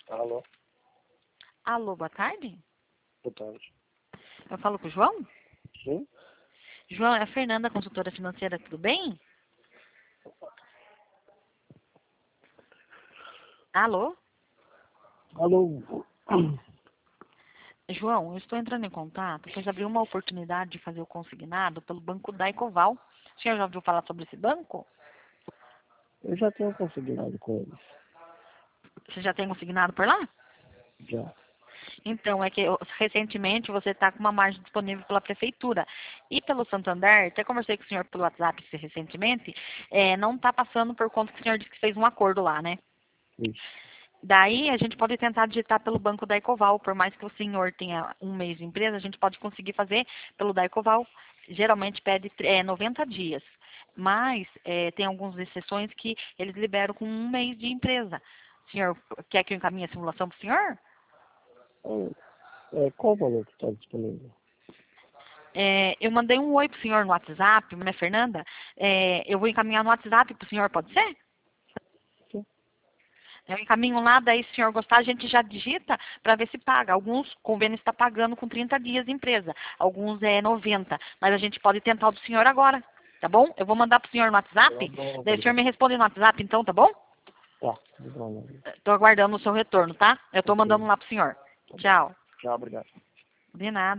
Alô, Alô, boa tarde. boa tarde. Eu falo com o João? Sim? João, é a Fernanda, consultora financeira, tudo bem? Alô? Alô. João, eu estou entrando em contato, pois abriu uma oportunidade de fazer o consignado pelo Banco Daicoval. O senhor já ouviu falar sobre esse banco? Eu já tenho consignado com eles. Você já tem consignado por lá? Já. Então, é que recentemente você está com uma margem disponível pela prefeitura. E pelo Santander, até conversei com o senhor pelo WhatsApp recentemente, não está passando por conta que o senhor disse que fez um acordo lá, né? Isso. Daí a gente pode tentar digitar pelo banco da Ecoval, por mais que o senhor tenha um mês de empresa, a gente pode conseguir fazer pelo da Ecoval. Geralmente pede 90 dias, mas tem algumas exceções que eles liberam com um mês de empresa. O senhor quer que eu encaminhe a simulação para o senhor? Qual o valor que está disponível? Eu mandei um oi para o senhor no WhatsApp, minha Fernanda. Eu vou encaminhar no WhatsApp para o senhor, pode ser? Sim. Eu encaminho lá, daí se o senhor gostar, a gente já digita para ver se paga. Alguns convênios está pagando com 30 dias de empresa, alguns é 90, mas a gente pode tentar o do senhor agora, tá bom? Eu vou mandar para o senhor no Tá WhatsApp, bom, daí o senhor obrigado. me responde no WhatsApp então, tá bom? Tá, de bom. Estou aguardando o seu retorno, tá? Eu estou mandando Ok, lá para o senhor. tá bom. Tchau. Tchau, obrigado. De nada.